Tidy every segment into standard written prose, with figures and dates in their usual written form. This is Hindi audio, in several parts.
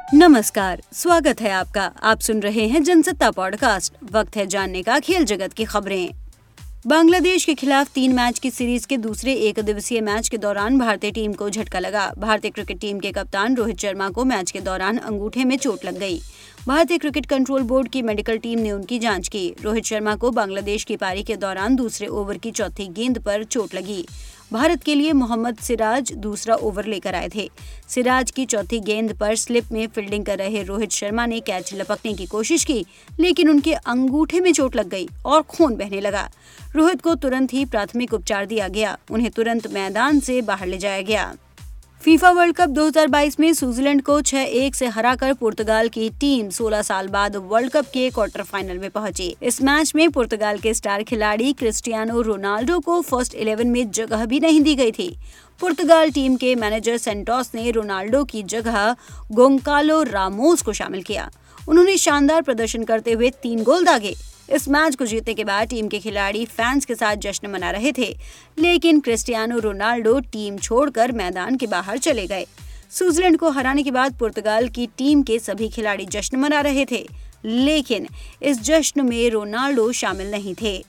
नमस्कार, स्वागत है आपका। आप सुन रहे हैं जनसत्ता पॉडकास्ट। वक्त है जानने का खेल जगत की खबरें। बांग्लादेश के खिलाफ 3 मैच की सीरीज के दूसरे एक दिवसीय मैच के दौरान भारतीय टीम को झटका लगा। भारतीय क्रिकेट टीम के कप्तान रोहित शर्मा को मैच के दौरान अंगूठे में चोट लग गई। भारतीय क्रिकेट कंट्रोल बोर्ड की मेडिकल टीम ने उनकी जांच की। रोहित शर्मा को बांग्लादेश की पारी के दौरान दूसरे ओवर की चौथी गेंद पर चोट लगी। भारत के लिए मोहम्मद सिराज दूसरा ओवर लेकर आए थे। सिराज की चौथी गेंद पर स्लिप में फील्डिंग कर रहे रोहित शर्मा ने कैच लपकने की कोशिश की, लेकिन उनके अंगूठे में चोट लग गई और खून बहने लगा। रोहित को तुरंत ही प्राथमिक उपचार दिया गया। उन्हें तुरंत मैदान से बाहर ले जाया गया। फीफा वर्ल्ड कप 2022 में स्विट्जरलैंड को 6-1 से हराकर पुर्तगाल की टीम 16 साल बाद वर्ल्ड कप के क्वार्टर फाइनल में पहुंची। इस मैच में पुर्तगाल के स्टार खिलाड़ी क्रिस्टियानो रोनाल्डो को फर्स्ट 11 में जगह भी नहीं दी गई थी। पुर्तगाल टीम के मैनेजर सेंटोस ने रोनाल्डो की जगह गोंकालो रामोस को शामिल किया। उन्होंने शानदार प्रदर्शन करते हुए 3 गोल दागे। इस मैच को जीतने के बाद टीम के खिलाड़ी फैंस के साथ जश्न मना रहे थे, लेकिन क्रिस्टियानो रोनाल्डो टीम छोड़कर मैदान के बाहर चले गए। स्विट्जरलैंड को हराने के बाद पुर्तगाल की टीम के सभी खिलाड़ी जश्न मना रहे थे, लेकिन इस जश्न में रोनाल्डो शामिल नहीं थे।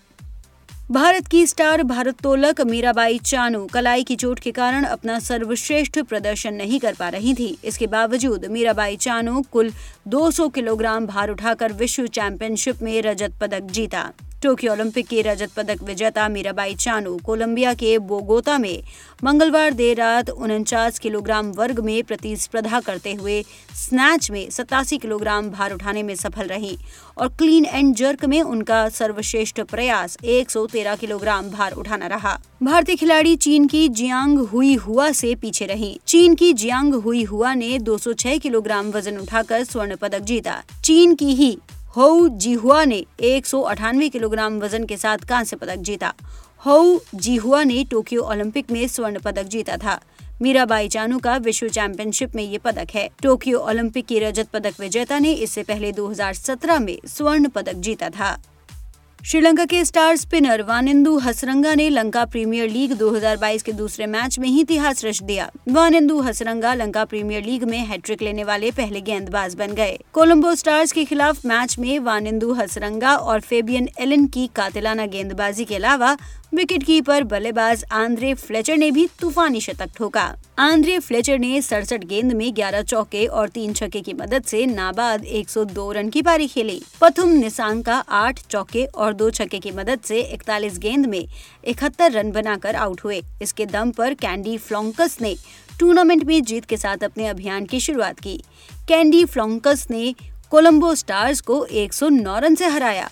भारत की स्टार भारोत्तोलक मीराबाई चानू कलाई की चोट के कारण अपना सर्वश्रेष्ठ प्रदर्शन नहीं कर पा रही थी। इसके बावजूद मीराबाई चानू कुल 200 किलोग्राम भार उठाकर विश्व चैंपियनशिप में रजत पदक जीता। टोक्यो ओलंपिक की रजत पदक विजेता मीराबाई चानू कोलंबिया के बोगोता में मंगलवार देर रात 49 किलोग्राम वर्ग में प्रतिस्पर्धा करते हुए स्नैच में 87 किलोग्राम भार उठाने में सफल रही और क्लीन एंड जर्क में उनका सर्वश्रेष्ठ प्रयास 113 किलोग्राम भार उठाना रहा। भारतीय खिलाड़ी चीन की जियांग हुई हुआ से पीछे रही। चीन की जियांग हुई हुआ ने 206 किलोग्राम वजन उठाकर स्वर्ण पदक जीता। चीन की ही होउ जिहुआ ने 198 किलोग्राम वजन के साथ कांस्य पदक जीता। होउ जिहुआ ने टोक्यो ओलंपिक में स्वर्ण पदक जीता था। मीराबाई चानू का विश्व चैंपियनशिप में ये पदक है। टोक्यो ओलंपिक की रजत पदक विजेता ने इससे पहले 2017 में स्वर्ण पदक जीता था। श्रीलंका के स्टार स्पिनर वानिंदु हसरंगा ने लंका प्रीमियर लीग 2022 के दूसरे मैच में ही इतिहास रच दिया। वानिंदु हसरंगा लंका प्रीमियर लीग में हैट्रिक लेने वाले पहले गेंदबाज बन गए। कोलंबो स्टार्स के खिलाफ मैच में वानिंदु हसरंगा और फेबियन एलन की कातिलाना गेंदबाजी के अलावा विकेटकीपर बल्लेबाज आंद्रे फ्लेचर ने भी तूफानी शतक ठोका। आंद्रे फ्लेचर ने 67 गेंद में 11 चौके और 3 छक्के की मदद से नाबाद 102 रन की पारी खेली। पथुम निसांका 8 चौके और 2 छक्के की मदद से 41 गेंद में 71 रन बनाकर आउट हुए। इसके दम पर कैंडी फ्लोंकस ने टूर्नामेंट में जीत के साथ अपने अभियान की शुरुआत की। कैंडी फ्लोंकस ने कोलंबो स्टार्स को 109 रन से हराया।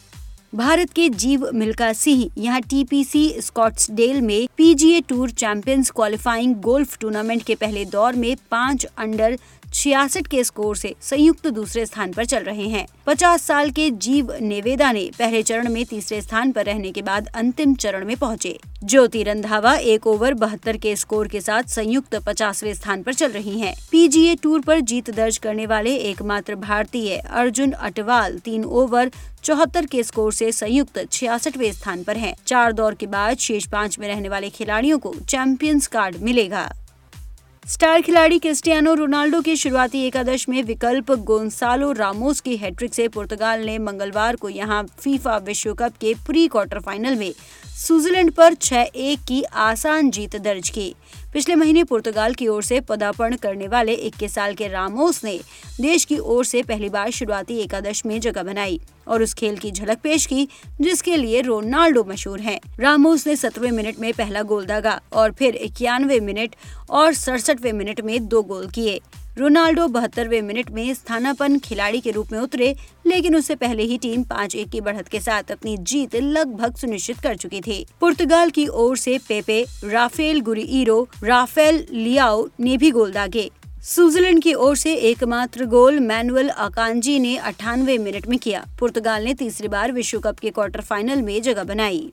भारत के जीव मिल्खा सिंह यहाँ टीपीसी स्कॉट्सडेल में PGA tour champions qualifying golf tournament के पहले दौर में 5 अंडर 66 के स्कोर से संयुक्त दूसरे स्थान पर चल रहे हैं। 50 साल के जीव नेवेदा ने पहले चरण में तीसरे स्थान पर रहने के बाद अंतिम चरण में पहुंचे। ज्योति रंधावा 1 ओवर 72 के स्कोर के साथ संयुक्त 50वें स्थान पर चल रही हैं। पीजीए टूर पर जीत दर्ज करने वाले एकमात्र भारतीय अर्जुन अटवाल 3 ओवर 74 के स्कोर से संयुक्त 66वें स्थान पर हैं। 4 दौर के बाद शेष 5 में रहने वाले खिलाड़ियों को चैंपियंस कार्ड मिलेगा। स्टार खिलाड़ी क्रिस्टियानो रोनाल्डो के शुरुआती एकादश में विकल्प गोंसालो रामोस की हैट्रिक से पुर्तगाल ने मंगलवार को यहां फीफा विश्व कप के प्री क्वार्टर फाइनल में स्विट्जरलैंड पर 6-1 की आसान जीत दर्ज की। पिछले महीने पुर्तगाल की ओर से पदार्पण करने वाले 21 साल के रामोस ने देश की ओर से पहली बार शुरुआती एकादश में जगह बनाई और उस खेल की झलक पेश की जिसके लिए रोनाल्डो मशहूर हैं। रामोस ने 17वें मिनट में पहला गोल दागा और फिर 91वें मिनट और 67वें मिनट में 2 गोल किए। रोनाल्डो 72वें मिनट में स्थानापन्न खिलाड़ी के रूप में उतरे, लेकिन उससे पहले ही टीम 5-1 की बढ़त के साथ अपनी जीत लगभग सुनिश्चित कर चुकी थी। पुर्तगाल की ओर से पेपे, राफेल गुरिइरो, राफेल लियाओ ने भी गोल दागे। स्विट्जरलैंड की ओर से एकमात्र गोल मैनुअल अकांजी ने 98वें मिनट में किया। पुर्तगाल ने तीसरी बार विश्व कप के क्वार्टर फाइनल में जगह बनाई।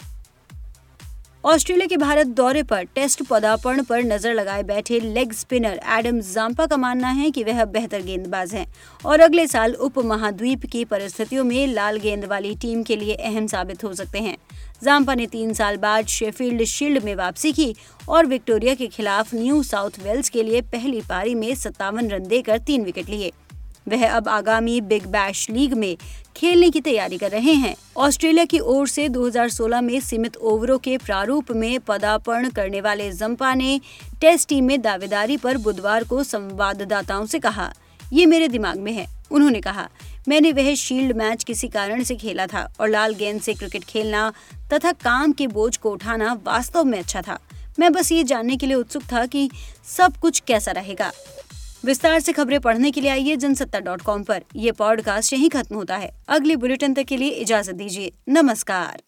ऑस्ट्रेलिया के भारत दौरे पर टेस्ट पदार्पण पर नजर लगाए बैठे लेग स्पिनर एडम जाम्पा का मानना है कि वह बेहतर गेंदबाज हैं और अगले साल उपमहाद्वीप की परिस्थितियों में लाल गेंद वाली टीम के लिए अहम साबित हो सकते हैं। जाम्पा ने 3 साल बाद शेफील्ड शील्ड में वापसी की और विक्टोरिया के खिलाफ न्यू साउथ वेल्स के लिए पहली पारी में 57 रन देकर 3 विकेट लिए। वह अब आगामी बिग बैश लीग में खेलने की तैयारी कर रहे हैं। ऑस्ट्रेलिया की ओर से 2016 में सीमित ओवरों के प्रारूप में पदार्पण करने वाले जाम्पा ने टेस्ट टीम में दावेदारी पर बुधवार को संवाददाताओं से कहा, ये मेरे दिमाग में है। उन्होंने कहा, मैंने वह शील्ड मैच किसी कारण से खेला था और लाल गेंद से क्रिकेट खेलना तथा काम के बोझ को उठाना वास्तव में अच्छा था। मैं बस ये जानने के लिए उत्सुक था कि सब कुछ कैसा रहेगा। विस्तार से खबरें पढ़ने के लिए आइए जनसत्ता.com पर। यह पॉडकास्ट यहीं खत्म होता है। अगली बुलेटिन तक के लिए इजाजत दीजिए। नमस्कार।